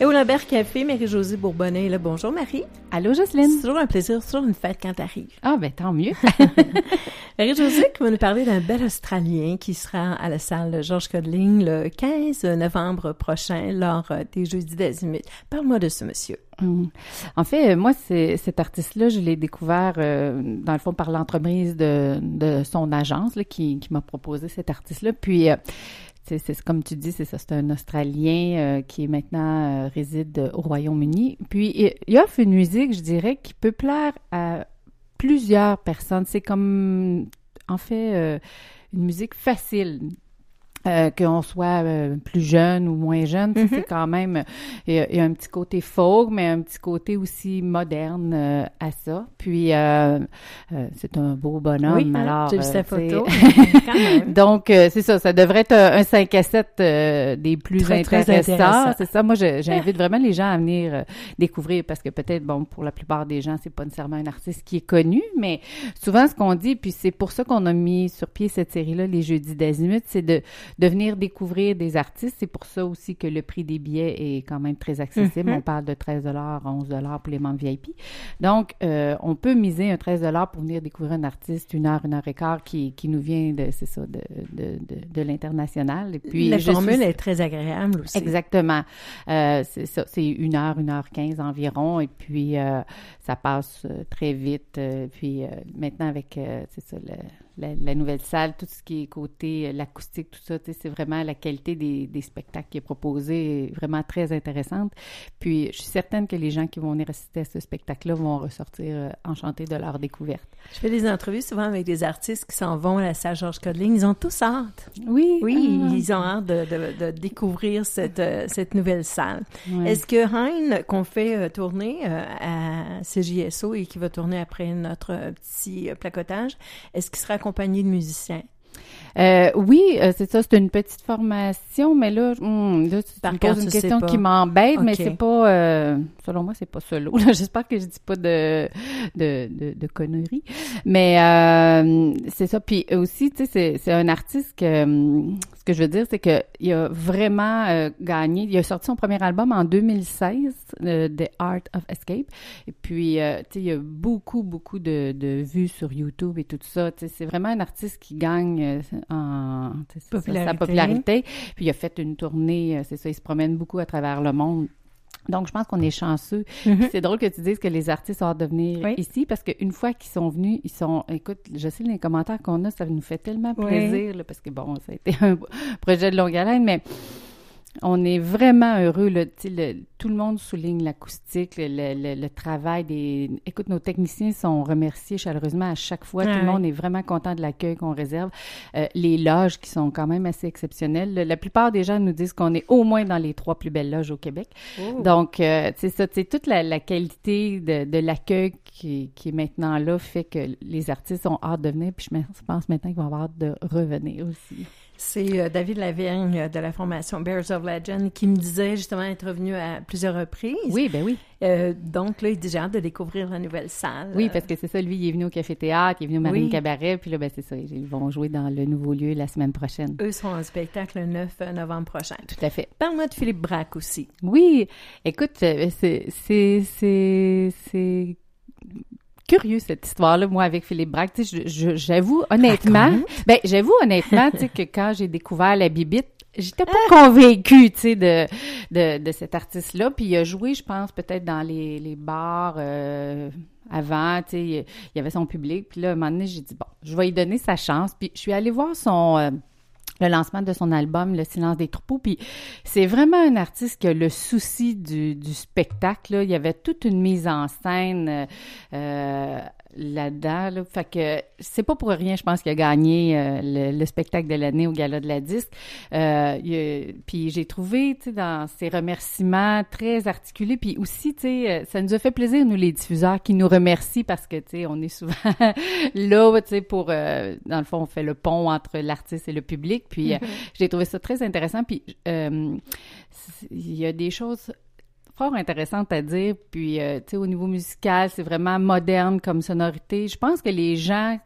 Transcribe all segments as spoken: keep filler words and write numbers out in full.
Et au Lambert Café, Marie-Josée Bourbonnais est là. Bonjour Marie. Allô Jocelyne. C'est toujours un plaisir, c'est toujours une fête quand t'arrives. Ah ben tant mieux. Marie-Josée qui va nous parler d'un bel Australien qui sera à la salle Georges Codling le quinze novembre prochain lors des Jeudis d'Azimut. Parle-moi de ce monsieur. Hum. En fait, moi, c'est, cet artiste-là, je l'ai découvert, euh, dans le fond, par l'entremise de, de son agence là, qui, qui m'a proposé cet artiste-là. Puis, euh, c'est, c'est comme tu dis, c'est ça, c'est un Australien euh, qui maintenant euh, réside au Royaume-Uni. Puis, il, il offre une musique, je dirais, qui peut plaire à plusieurs personnes. C'est comme, en fait, euh, une musique facile. Euh, qu'on soit euh, plus jeune ou moins jeune, mm-hmm. c'est quand même, il y, a, il y a un petit côté folk, mais un petit côté aussi moderne euh, à ça. Puis, euh, euh, c'est un beau bonhomme. Oui, hein, alors, j'ai vu sa photo. Quand même. Donc, euh, c'est ça, ça devrait être un, un cinq à sept euh, des plus très, intéressants. Très intéressant. C'est ça, moi, je, j'invite vraiment les gens à venir euh, découvrir parce que peut-être, bon, pour la plupart des gens, c'est pas nécessairement un artiste qui est connu, mais souvent, ce qu'on dit, puis c'est pour ça qu'on a mis sur pied cette série-là, les Jeudis d'Azimut, c'est de de venir découvrir des artistes. C'est pour ça aussi que le prix des billets est quand même très accessible. Mm-hmm. On parle de treize dollars, onze dollars pour les membres V I P. Donc, euh, on peut miser un treize dollars pour venir découvrir un artiste une heure, une heure et quart qui, qui nous vient de, c'est ça, de, de, de, de l'international. Et puis, la je formule suis... est très agréable aussi. Exactement. Euh, c'est ça, c'est une heure, une heure quinze environ. Et puis, euh, ça passe euh, très vite. Euh, puis, euh, maintenant, avec, euh, c'est ça, le... La, la nouvelle salle, tout ce qui est côté euh, l'acoustique, tout ça, c'est vraiment la qualité des, des spectacles qui est proposé, est vraiment très intéressante. Puis, je suis certaine que les gens qui vont venir assister à ce spectacle-là vont ressortir euh, enchantés de leur découverte. Je fais des entrevues souvent avec des artistes qui s'en vont à la salle Georges Codling. Ils ont tous hâte. Oui. Oui, ah. ils ont hâte de, de, de découvrir cette, euh, cette nouvelle salle. Ouais. Est-ce que Hein, qu'on fait euh, tourner euh, à C J S O et qui va tourner après notre euh, petit euh, placotage, est-ce qu'il sera accompagné de musiciens? Euh, oui, euh, c'est ça, c'est une petite formation, mais là, hum, là tu Par me poses contre, une question qui m'embête, okay. mais c'est pas, euh, selon moi, c'est pas solo. Là, j'espère que je dis pas de de de, de conneries, mais euh, c'est ça. Puis aussi, tu sais, c'est c'est un artiste que hum, ce que je veux dire, c'est que il a vraiment euh, gagné. Il a sorti son premier album en deux mille seize, euh, The Art of Escape, et puis euh, tu sais, il y a beaucoup beaucoup de de vues sur YouTube et tout ça. Tu sais, c'est vraiment un artiste qui gagne euh, en popularité. sa popularité. Puis il a fait une tournée, c'est ça, il se promène beaucoup à travers le monde. Donc, je pense qu'on est chanceux. Mm-hmm. C'est drôle que tu dises que les artistes ont hâte de venir oui. ici parce qu'une fois qu'ils sont venus, ils sont... Écoute, je sais, les commentaires qu'on a, ça nous fait tellement plaisir oui. là, parce que, bon, ça a été un projet de longue haleine, mais on est vraiment heureux. Là, le, tout le monde souligne l'acoustique, le, le, le travail des... Écoute, nos techniciens sont remerciés chaleureusement à chaque fois. Ah, tout le monde oui. est vraiment content de l'accueil qu'on réserve. Euh, les loges qui sont quand même assez exceptionnelles. La plupart des gens nous disent qu'on est au moins dans les trois plus belles loges au Québec. Oh. Donc, euh, c'est ça, tu sais, toute la, la qualité de, de l'accueil qui, qui est maintenant là fait que les artistes ont hâte de venir. Puis je pense maintenant qu'ils vont avoir hâte de revenir aussi. C'est euh, David Lavergne euh, de la formation Bears of Legend qui me disait justement être revenu à plusieurs reprises. Oui, ben oui. Euh, donc là, il dit j'ai hâte de découvrir la nouvelle salle. Oui, parce que c'est ça, lui, il est venu au Café Théâtre, il est venu au Marine oui. Cabaret, puis là, ben c'est ça, ils vont jouer dans le nouveau lieu la semaine prochaine. Eux seront en spectacle le neuf novembre prochain. Tout à fait. Parle-moi de Philippe Braque aussi. Oui, écoute, c'est c'est c'est c'est curieux cette histoire-là, moi, avec Philippe Braque. Tu sais, je, je, j'avoue honnêtement, Raconte. ben j'avoue honnêtement, tu sais, que quand j'ai découvert la Bibite, j'étais pas convaincue, tu sais, de, de de cet artiste-là. Puis il a joué, je pense, peut-être dans les les bars euh, avant, tu sais, il y avait son public. Puis là, à un moment donné, j'ai dit bon, je vais lui donner sa chance. Puis je suis allée voir son euh, le lancement de son album Le Silence des troupeaux, puis c'est vraiment un artiste qui a le souci du, du spectacle, là. Il y avait toute une mise en scène euh, là-dedans, là. Fait que c'est pas pour rien, je pense, qu'il a gagné euh, le, le spectacle de l'année au Gala de la Disque. Euh, il a, puis j'ai trouvé, tu sais, dans ses remerciements très articulés, puis aussi, tu sais, ça nous a fait plaisir, nous, les diffuseurs, qui nous remercient parce que, tu sais, on est souvent là, tu sais, pour, euh, dans le fond, on fait le pont entre l'artiste et le public, puis mm-hmm. euh, j'ai trouvé ça très intéressant, puis euh, il y a des choses fort intéressante à dire, puis euh, tu sais, au niveau musical, c'est vraiment moderne comme sonorité. Je pense que les gens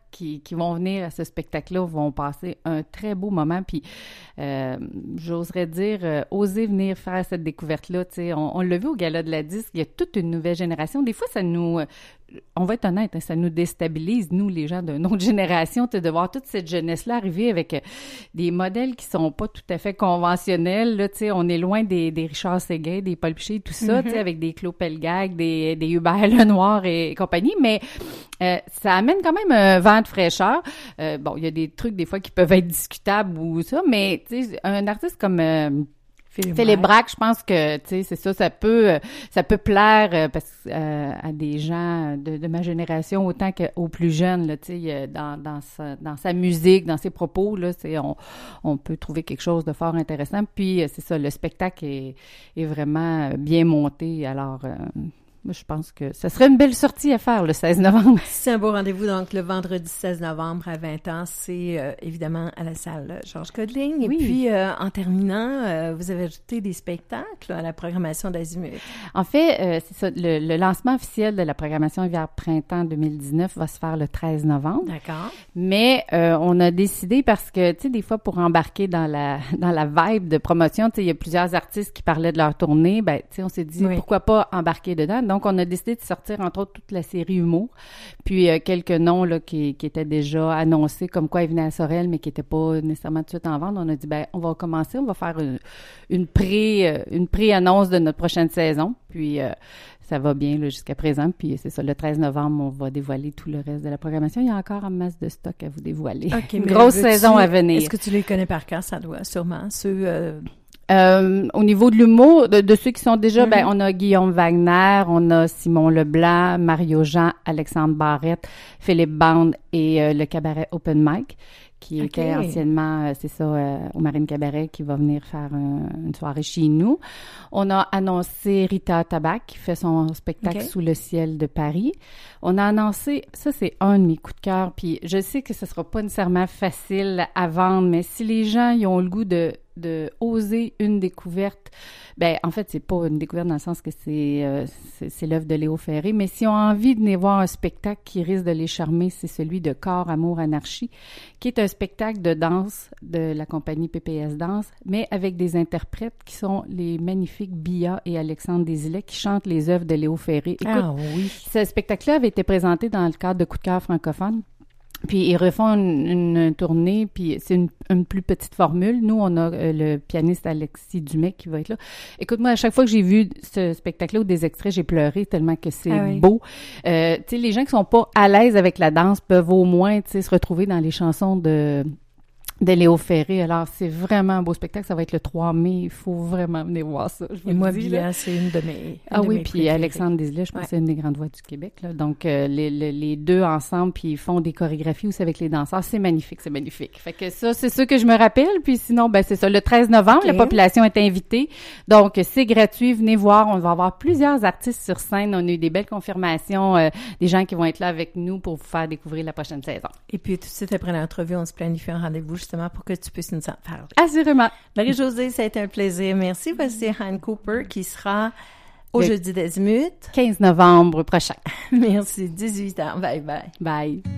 qui, qui vont venir à ce spectacle-là vont passer un très beau moment. Puis, euh, j'oserais dire, euh, oser venir faire cette découverte-là. Tu sais, on, on l'a vu au Gala de la Disque, il y a toute une nouvelle génération. Des fois, ça nous... On va être honnête, hein, ça nous déstabilise, nous, les gens d'une autre génération, de voir toute cette jeunesse-là arriver avec euh, des modèles qui sont pas tout à fait conventionnels. Là, on est loin des, des Richard Séguin, des Paul Piché, tout ça, mm-hmm. avec des Claude Pelgag, des, des Hubert Lenoir et, et compagnie. Mais euh, ça amène quand même un vent de fraîcheur. Euh, bon, il y a des trucs, des fois, qui peuvent être discutables ou ça, mais un artiste comme... Euh, Philippe Braque, je pense que, tu sais, c'est ça, ça peut, ça peut plaire euh, parce, euh, à des gens de, de ma génération autant qu'aux plus jeunes, là, tu sais, dans, dans, sa, dans sa musique, dans ses propos, là, c'est, on, on peut trouver quelque chose de fort intéressant. Puis, c'est ça, le spectacle est, est vraiment bien monté. Alors, euh, moi, je pense que ça serait une belle sortie à faire le seize novembre. C'est un beau rendez-vous, donc le vendredi seize novembre à vingt ans, c'est euh, évidemment à la salle Georges Codeling. Et oui. puis, euh, en terminant, euh, vous avez ajouté des spectacles à la programmation d'Azimut. En fait, euh, c'est ça, le, le lancement officiel de la programmation hiver-printemps deux mille dix-neuf va se faire le treize novembre. D'accord. Mais euh, on a décidé parce que, tu sais, des fois, pour embarquer dans la dans la vibe de promotion, tu sais, il y a plusieurs artistes qui parlaient de leur tournée, ben, tu sais, on s'est dit, oui. pourquoi pas embarquer dedans? Donc, on a décidé de sortir, entre autres, toute la série Humour, puis euh, quelques noms là, qui, qui étaient déjà annoncés, comme quoi ils venaient à Sorel, mais qui n'étaient pas nécessairement tout de suite en vente. On a dit, ben on va commencer, on va faire une, une, pré, euh, une pré-annonce de notre prochaine saison, puis euh, ça va bien là, jusqu'à présent, puis c'est ça, le treize novembre, on va dévoiler tout le reste de la programmation. Il y a encore un masse de stock à vous dévoiler. Okay, une grosse saison à venir. Est-ce que tu les connais par cœur? Ça doit sûrement, ceux... Euh... Euh, au niveau de l'humour, de, de ceux qui sont déjà, mm-hmm. ben on a Guillaume Wagner, on a Simon Leblanc, Mario Jean, Alexandre Barrette, Philippe Bande et euh, le cabaret Open Mic, qui okay. était anciennement, euh, c'est ça, euh, au Marine Cabaret, qui va venir faire un, une soirée chez nous. On a annoncé Rita Tabac, qui fait son spectacle okay. Sous le ciel de Paris. On a annoncé, ça c'est un de mes coups de cœur, puis je sais que ce sera pas nécessairement facile à vendre, mais si les gens ils ont le goût de de oser une découverte, ben en fait c'est pas une découverte dans le sens que c'est euh, c'est, c'est l'œuvre de Léo Ferré, mais si on a envie de venir voir un spectacle qui risque de les charmer, c'est celui de Corps, Amour, Anarchie, qui est un spectacle de danse de la compagnie P P S Danse, mais avec des interprètes qui sont les magnifiques Bia et Alexandre Desilets qui chantent les œuvres de Léo Ferré. Écoute, ah oui. Ce spectacle-là avait été présenté dans le cadre de Coup de cœur francophone. Puis ils refont une, une tournée, puis c'est une, une plus petite formule. Nous, on a euh, le pianiste Alexis Dumais qui va être là. Écoute, moi, à chaque fois que j'ai vu ce spectacle-là ou des extraits, j'ai pleuré tellement que c'est ah oui. beau. Euh, tu sais, les gens qui sont pas à l'aise avec la danse peuvent au moins, tu sais, se retrouver dans les chansons de... de Léo Ferré. Alors, c'est vraiment un beau spectacle. Ça va être le trois mai. Il faut vraiment venir voir ça. Je vous Et moi, dis, Bia, c'est une de mes une Ah de oui, mes puis préférées. Alexandre Desilets, je pense ouais. que c'est une des grandes voix du Québec. Là. Donc, euh, les, les, les deux ensemble, puis ils font des chorégraphies aussi avec les danseurs. C'est magnifique, c'est magnifique. Fait que ça, c'est ça que je me rappelle. Puis sinon, ben c'est ça. Le treize novembre, okay. la population est invitée. Donc, c'est gratuit. Venez voir. On va avoir plusieurs artistes sur scène. On a eu des belles confirmations, euh, des gens qui vont être là avec nous pour vous faire découvrir la prochaine saison. Et puis, tout de suite après l'entrevue, on se planifie un rendez-vous justement pour que tu puisses nous en parler. Assurément. Marie-Josée, ça a été un plaisir. Merci. Voici Han Cooper qui sera au Le jeudi d'Azimut. quinze novembre prochain. Merci. dix-huit heures. Bye bye. Bye.